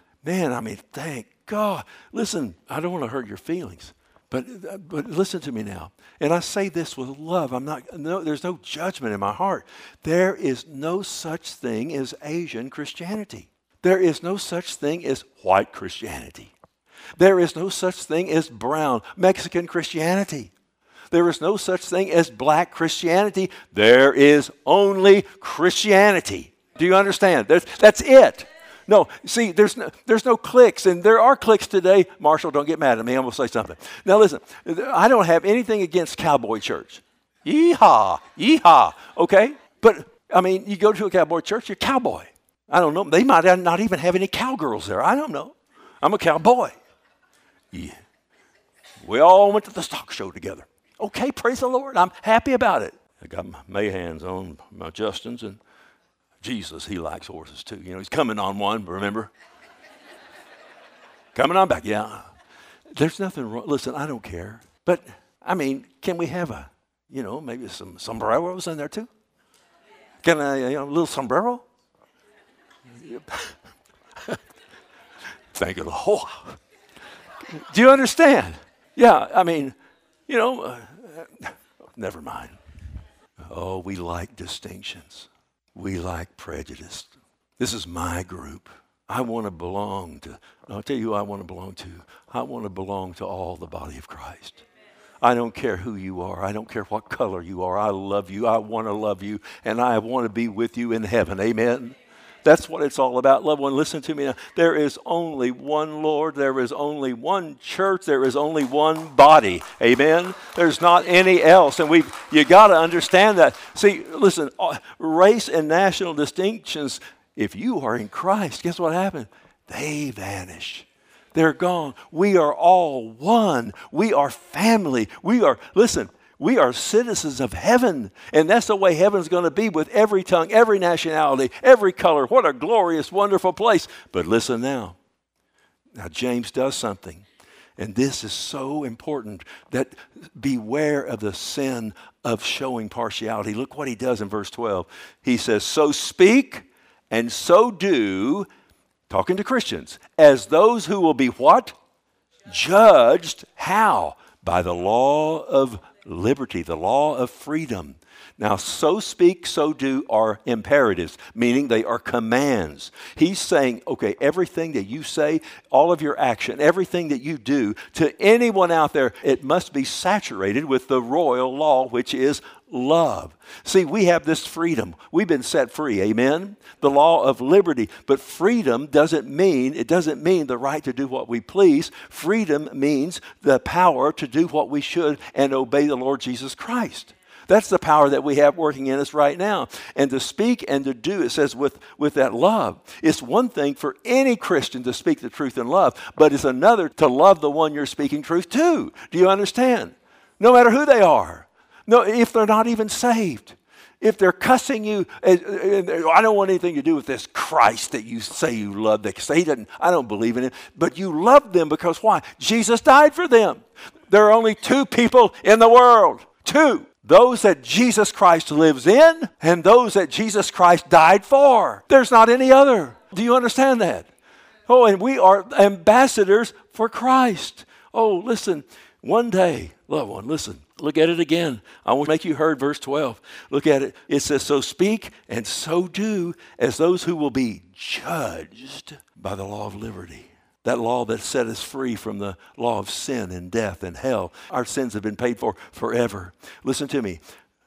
thank God. Listen, I don't want to hurt your feelings, but listen to me now. And I say this with love. There's no judgment in my heart. There is no such thing as Asian Christianity. There is no such thing as white Christianity. There is no such thing as brown Mexican Christianity. There is no such thing as black Christianity. There is only Christianity. Do you understand? That's it. No, see, there's no cliques, and there are cliques today. Marshall, don't get mad at me. I'm going to say something. Now, listen, I don't have anything against cowboy church. Yeehaw, yeehaw, okay? But, I mean, you go to a cowboy church, you're a cowboy. I don't know. They might not even have any cowgirls there. I don't know. I'm a cowboy. Yeah. We all went to the stock show together. Okay, praise the Lord. I'm happy about it. I got my Mayhans on, my Justins, and Jesus, he likes horses too. You know, he's coming on one, remember? Coming on back, yeah. There's nothing wrong. Listen, I don't care. But, I mean, can we have maybe some sombreros in there too? Can I, a little sombrero? Thank you, Lord. Do you understand? Yeah, I mean, never mind. Oh, we like distinctions. We like prejudice. This is my group. I want to belong to, I'll tell you who I want to belong to. I want to belong to all the body of Christ. I don't care who you are. I don't care what color you are. I love you. I want to love you. And I want to be with you in heaven. Amen. That's what it's all about. Loved one, listen to me now. There is only one Lord. There is only one church. There is only one body. Amen? There's not any else. And you got to understand that. See, listen, race and national distinctions, if you are in Christ, guess what happened? They vanish. They're gone. We are all one. We are family. We are citizens of heaven, and that's the way heaven's going to be with every tongue, every nationality, every color. What a glorious, wonderful place. But listen now. Now, James does something, and this is so important, that beware of the sin of showing partiality. Look what he does in verse 12. He says, so speak and so do, talking to Christians, as those who will be what? Judged. How? By the law of liberty, the law of freedom. Now, so speak, so do are imperatives, meaning they are commands. He's saying, okay, everything that you say, all of your action, everything that you do to anyone out there, it must be saturated with the royal law, which is love. See, we have this freedom. We've been set free, amen? The law of liberty. But freedom doesn't mean the right to do what we please. Freedom means the power to do what we should and obey the Lord Jesus Christ. That's the power that we have working in us right now. And to speak and to do, it says with that love. It's one thing for any Christian to speak the truth in love, but it's another to love the one you're speaking truth to. Do you understand? No matter who they are. No, if they're not even saved. If they're cussing you, I don't want anything to do with this Christ that you say you love. They say, I don't believe in it. But you love them because why? Jesus died for them. There are only two people in the world. Two. Those that Jesus Christ lives in and those that Jesus Christ died for. There's not any other. Do you understand that? Oh, and we are ambassadors for Christ. Oh, listen, one day, loved one, listen. Look at it again. I want to make you heard verse 12. Look at it. It says, so speak and so do as those who will be judged by the law of liberty. That law that set us free from the law of sin and death and hell. Our sins have been paid for forever. Listen to me.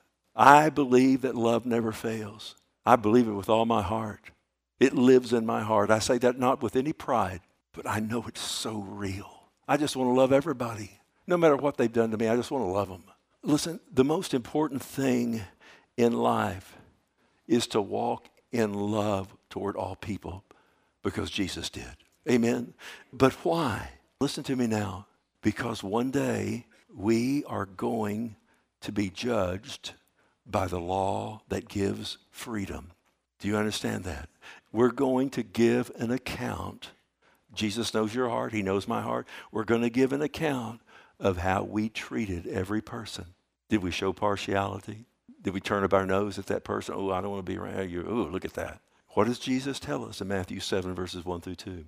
I believe that love never fails. I believe it with all my heart. It lives in my heart. I say that not with any pride, but I know it's so real. I just want to love everybody. No matter what they've done to me, I just want to love them. Listen, the most important thing in life is to walk in love toward all people because Jesus did. Amen? But why? Listen to me now. Because one day we are going to be judged by the law that gives freedom. Do you understand that? We're going to give an account. Jesus knows your heart. He knows my heart. We're going to give an account of how we treated every person. Did we show partiality? Did we turn up our nose at that person? Oh, I don't want to be around you. Oh, look at that. What does Jesus tell us in Matthew 7, verses 1 through 2?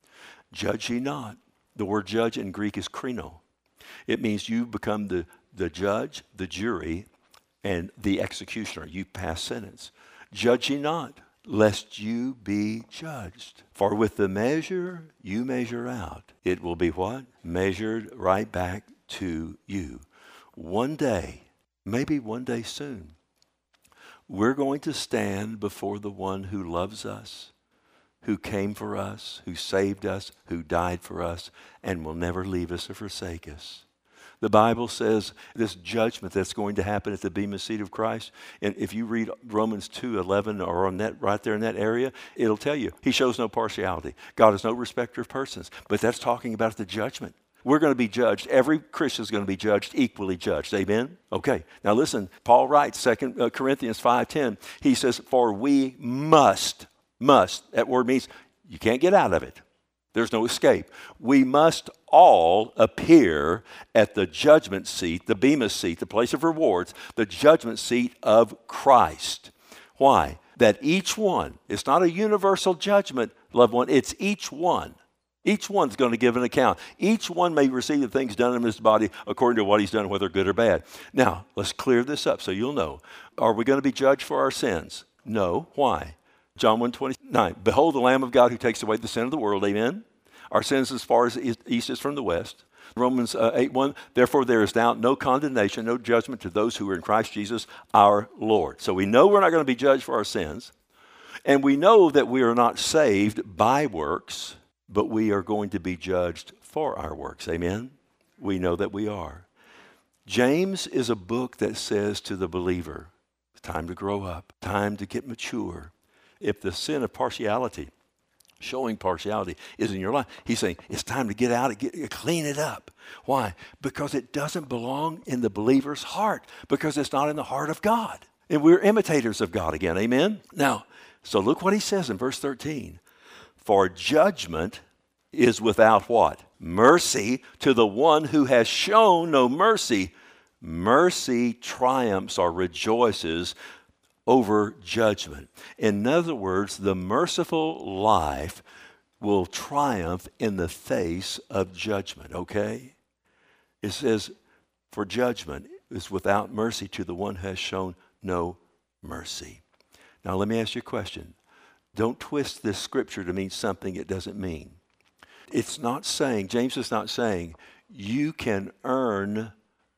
Judge ye not. The word judge in Greek is krino. It means you become the judge, the jury, and the executioner. You pass sentence. Judge ye not, lest you be judged. For with the measure you measure out, it will be what? Measured right back to you. One day, maybe one day soon, we're going to stand before the one who loves us, who came for us, who saved us, who died for us, and will never leave us or forsake us. The Bible says this judgment that's going to happen at the Bema seat of Christ, and if you read Romans 2:11 or on that right there in that area, it'll tell you he shows no partiality. God is no respecter of persons, but that's talking about the judgment. We're going to be judged. Every Christian is going to be judged, equally judged. Amen? Okay. Now listen, Paul writes, 2 Corinthians 5:10, he says, for we must, that word means you can't get out of it. There's no escape. We must all appear at the judgment seat, the Bema seat, the place of rewards, the judgment seat of Christ. Why? That each one, it's not a universal judgment, loved one, it's each one. Each one's going to give an account. Each one may receive the things done in his body according to what he's done, whether good or bad. Now, let's clear this up so you'll know. Are we going to be judged for our sins? No. Why? John 1:29, behold the Lamb of God who takes away the sin of the world, amen? Our sins as far as the east is from the west. Romans 8:1, therefore there is now no condemnation, no judgment to those who are in Christ Jesus our Lord. So we know we're not going to be judged for our sins, and we know that we are not saved by works, but we are going to be judged for our works, amen? We know that we are. James is a book that says to the believer, it's time to grow up, time to get mature. If the sin of partiality, showing partiality, is in your life, he's saying it's time to get out and clean it up. Why? Because it doesn't belong in the believer's heart, because it's not in the heart of God. And we're imitators of God again, amen? Now, so look what he says in verse 13. For judgment is without what? Mercy to the one who has shown no mercy. Mercy triumphs or rejoices over judgment. In other words, the merciful life will triumph in the face of judgment, okay? It says, for judgment is without mercy to the one who has shown no mercy. Now let me ask you a question. Don't twist this scripture to mean something it doesn't mean. It's not saying, James is not saying, you can earn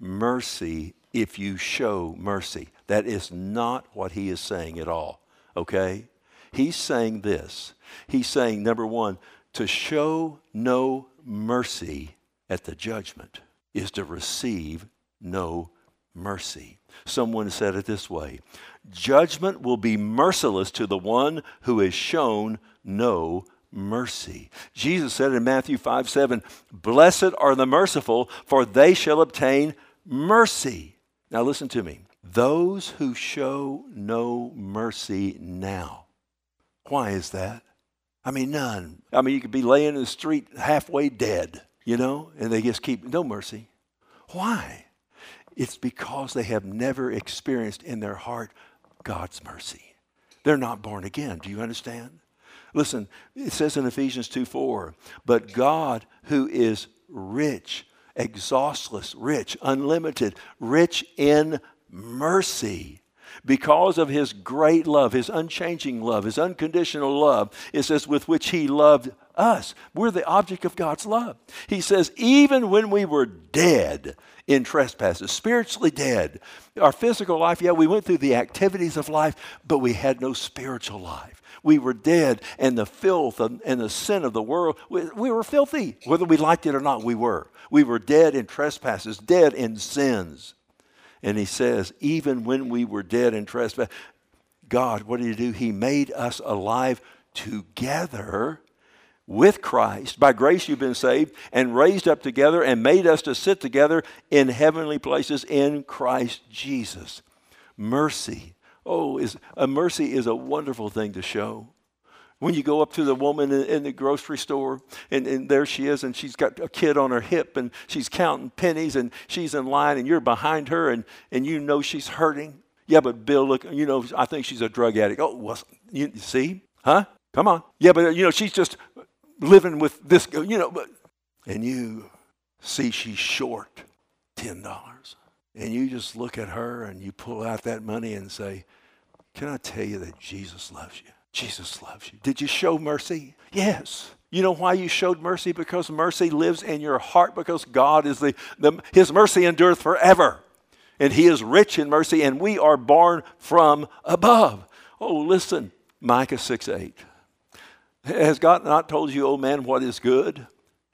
mercy if you show mercy. That is not what he is saying at all, okay? He's saying this. He's saying, number one, to show no mercy at the judgment is to receive no mercy. Someone said it this way, judgment will be merciless to the one who has shown no mercy. Jesus said in Matthew 5:7, blessed are the merciful, for they shall obtain mercy. Now listen to me. Those who show no mercy now. Why is that? I mean, none. I mean, you could be laying in the street halfway dead, and they just keep no mercy. Why? It's because they have never experienced in their heart God's mercy. They're not born again. Do you understand? Listen, it says in Ephesians 2:4, but God who is rich, exhaustless, rich, unlimited, rich in mercy, because of his great love, his unchanging love, his unconditional love, it says with which he loved us. We're the object of God's love. He says, even when we were dead in trespasses, spiritually dead, our physical life, we went through the activities of life, but we had no spiritual life. We were dead, and the filth and the sin of the world, we were filthy. Whether we liked it or not, we were. We were dead in trespasses, dead in sins. And he says, even when we were dead in trespass, God, what did he do? He made us alive together with Christ. By grace you've been saved and raised up together and made us to sit together in heavenly places in Christ Jesus. Mercy. Mercy is a wonderful thing to show. When you go up to the woman in the grocery store, and there she is, and she's got a kid on her hip, and she's counting pennies, and she's in line, and you're behind her, and you know she's hurting. Yeah, but Bill, look, I think she's a drug addict. Oh, well, you see? Huh? Come on. Yeah, but, she's just living with this, but, and you see she's short $10. And you just look at her, and you pull out that money and say, can I tell you that Jesus loves you? Jesus loves you. Did you show mercy? Yes. You know why you showed mercy? Because mercy lives in your heart, because God is his mercy endureth forever. And he is rich in mercy, and we are born from above. Oh, listen, Micah 6:8. Has God not told you, oh man, what is good?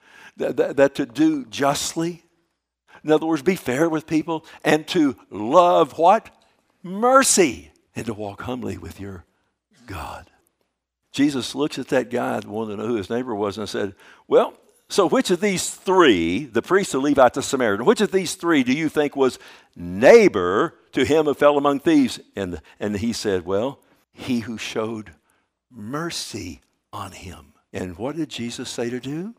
That to do justly, in other words, be fair with people, and to love what? Mercy, and to walk humbly with your God. Jesus looks at that guy, wanted to know who his neighbor was, and said, well, so which of these three, the priest, the Levite, the Samaritan, which of these three do you think was neighbor to him who fell among thieves? And he said, well, he who showed mercy on him. And what did Jesus say to do?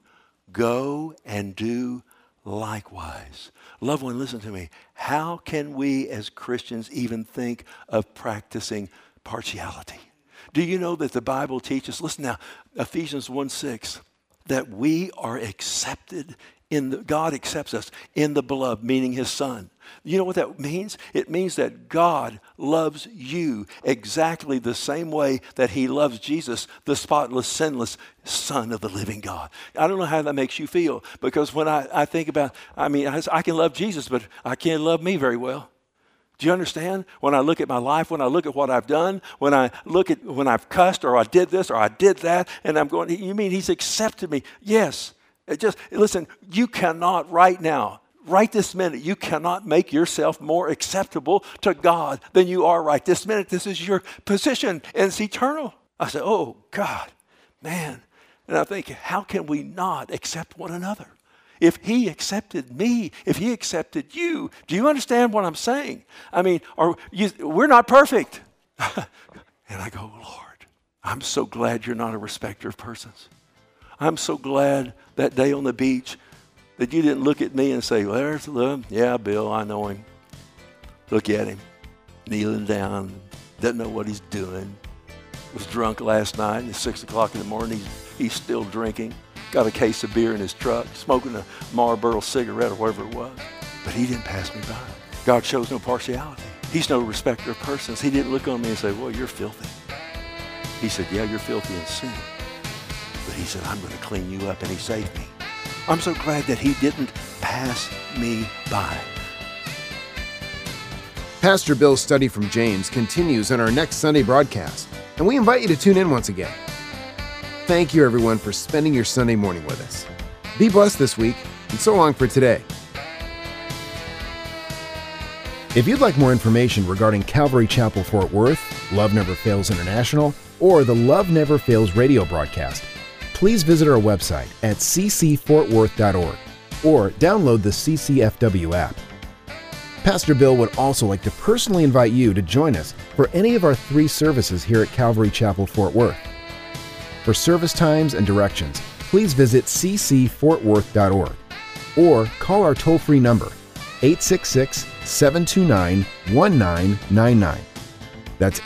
Go and do likewise. Loved one, listen to me. How can we as Christians even think of practicing partiality? Do you know that the Bible teaches, listen now, Ephesians 1:6, that we are accepted God accepts us in the beloved, meaning his son. You know what that means? It means that God loves you exactly the same way that he loves Jesus, the spotless, sinless Son of the living God. I don't know how that makes you feel, because when I think about, I can love Jesus, but I can't love me very well. Do you understand? When I look at my life, when I look at what I've done, when I've cussed or I did this or I did that, and I'm going, you mean he's accepted me? Yes. Listen, you cannot right now, right this minute, you cannot make yourself more acceptable to God than you are right this minute. This is your position, and it's eternal. I said, oh, God, man. And I think, how can we not accept one another? If he accepted me, if he accepted you, do you understand what I'm saying? We're not perfect. And I go, Lord, I'm so glad you're not a respecter of persons. I'm so glad that day on the beach that you didn't look at me and say, well, there's Lou. Yeah, Bill, I know him. Look at him, kneeling down, doesn't know what he's doing. Was drunk last night, and it's 6 o'clock in the morning, he's still drinking. Got a case of beer in his truck, smoking a Marlboro cigarette or whatever it was. But he didn't pass me by. God shows no partiality. He's no respecter of persons. He didn't look on me and say, well, you're filthy. He said, yeah, you're filthy in sin. But he said, I'm going to clean you up, and he saved me. I'm so glad that he didn't pass me by. Pastor Bill's study from James continues on our next Sunday broadcast, and we invite you to tune in once again. Thank you, everyone, for spending your Sunday morning with us. Be blessed this week, and so long for today. If you'd like more information regarding Calvary Chapel Fort Worth, Love Never Fails International, or the Love Never Fails radio broadcast, please visit our website at ccfortworth.org or download the CCFW app. Pastor Bill would also like to personally invite you to join us for any of our 3 services here at Calvary Chapel Fort Worth. For service times and directions, please visit ccfortworth.org or call our toll-free number, 866-729-1999. That's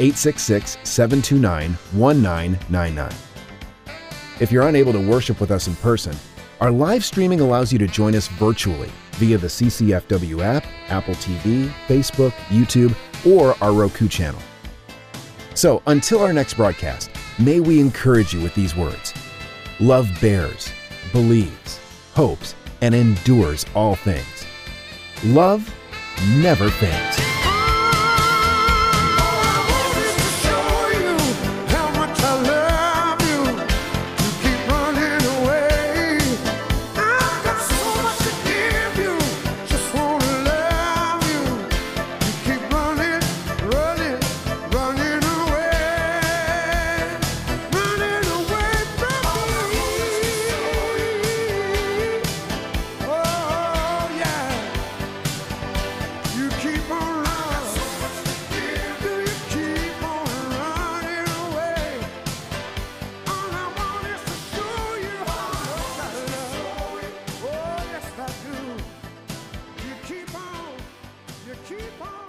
866-729-1999. If you're unable to worship with us in person, our live streaming allows you to join us virtually via the CCFW app, Apple TV, Facebook, YouTube, or our Roku channel. So until our next broadcast, may we encourage you with these words. Love bears, believes, hopes, and endures all things. Love never fails. Keep on